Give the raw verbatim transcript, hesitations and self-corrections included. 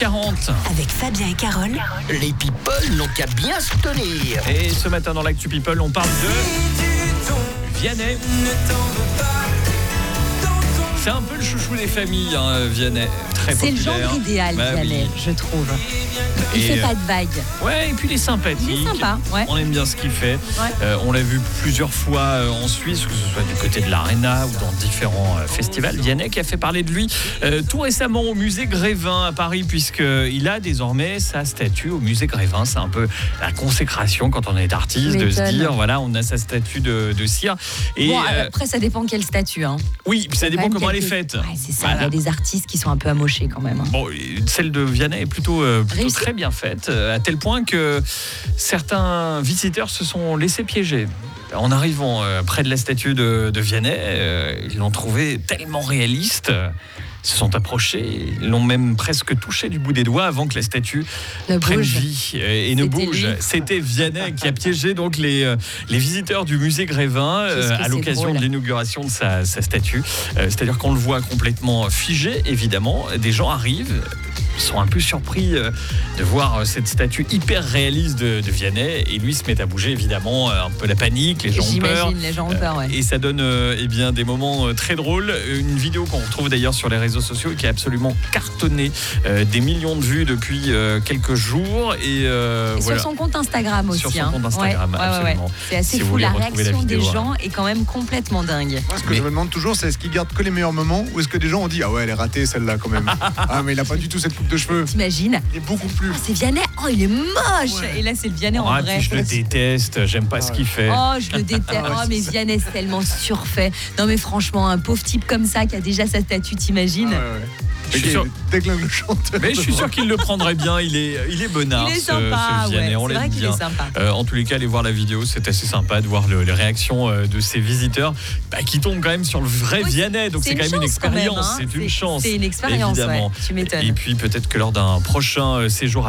quarante. Avec Fabien et Carole, Les people n'ont qu'à bien se tenir. Et ce matin dans l'Actu People, on parle de Vianney. C'est un peu le chouchou des familles, hein, Vianney. Très c'est populaire. le genre idéal, bah, Vianney, oui. je trouve. Il Et fait euh, pas de vagues. Ouais, et puis il est sympathique. Il est sympa, ouais. On aime bien ce qu'il fait. Ouais. Euh, on l'a vu plusieurs fois euh, en Suisse, que ce soit du côté de l'Arena ou dans différents euh, festivals. Vianney qui a fait parler de lui euh, tout récemment au musée Grévin à Paris, puisqu'il a désormais sa statue au musée Grévin. C'est un peu la consécration quand on est artiste, de se dire, voilà, on a sa statue de, de cire. Et, bon, euh, après, ça dépend quelle statue. Hein. oui, ça dépend Même comment elle est quelques- faite. Ouais, c'est ça, Voilà. il y a des artistes qui sont un peu amochés quand même. Hein. Bon, celle de Vianney est plutôt, euh, plutôt Réussi. très bien faite, euh, à tel point que certains visiteurs se sont laissés piéger. En arrivant euh, près de la statue de, de Vianney, euh, ils l'ont trouvée tellement réaliste. euh, Ils se sont approchés, ils l'ont même presque touché du bout des doigts avant que la statue Ne prenne bouge. vie euh, et ne C'était bouge. lui. C'était Vianney qui a piégé donc les, euh, les visiteurs du musée Grévin euh, Qu'est-ce que à c'est l'occasion drôle. de l'inauguration de sa, sa statue. Euh, C'est-à-dire qu'on le voit complètement figé, évidemment. Des gens arrivent, sont un peu surpris euh, de voir cette statue hyper réaliste de, de Vianney, et lui se met à bouger, évidemment, euh, un peu la panique, les gens ont peur. J'imagine, les gens ont peur, ouais. Et ça donne euh, eh bien, des moments euh, très drôles. Une vidéo qu'on retrouve d'ailleurs sur les réseaux sociaux et qui a absolument cartonné, euh, des millions de vues depuis euh, quelques jours. Et, euh, Et voilà. sur son compte Instagram aussi. Sur son hein. compte Instagram, Ouais, ouais, ouais, ouais. absolument. C'est assez Si vous fou, voulez la retrouver la réaction des vidéo, hein. gens est quand même complètement dingue. Moi, ce que Mais- je me demande toujours, c'est est-ce qu'ils gardent que les meilleurs moments ou est-ce que des gens ont dit ah ouais, elle est ratée celle-là quand même. Ah mais il a pas du tout cette coupe de cheveux. T'imagines? Il est beaucoup plus. Oh, c'est Vianney, oh il est moche. Ouais. Et là c'est le Vianney en Ah, vrai. puis je le déteste, j'aime pas ce qu'il fait. Oh, je le déteste. Ah ouais, Oh, mais c'est ça. Vianney, c'est tellement surfait. Non, mais franchement, un pauvre type comme ça qui a déjà sa statue, t'imagines? Ah, ouais, ouais. Je suis Et sûr- qui déglingue le chanteur. Mais je suis sûr qu'il le prendrait bien, il est, il est bonnard, Il est ce- sympa, ce Vianney, ouais. on C'est l'aime vrai qu'il bien. est sympa. Euh, en tous les cas, aller voir la vidéo, c'est assez sympa de voir le- les réactions euh, de ces visiteurs bah, qui tombent quand même sur le vrai Oui, Vianney. Donc c'est c'est quand une même une chance quand même, expérience, hein. c'est une C'est- chance. c'est une expérience, évidemment. ouais. Tu m'étonnes. Et puis peut-être que lors d'un prochain euh, séjour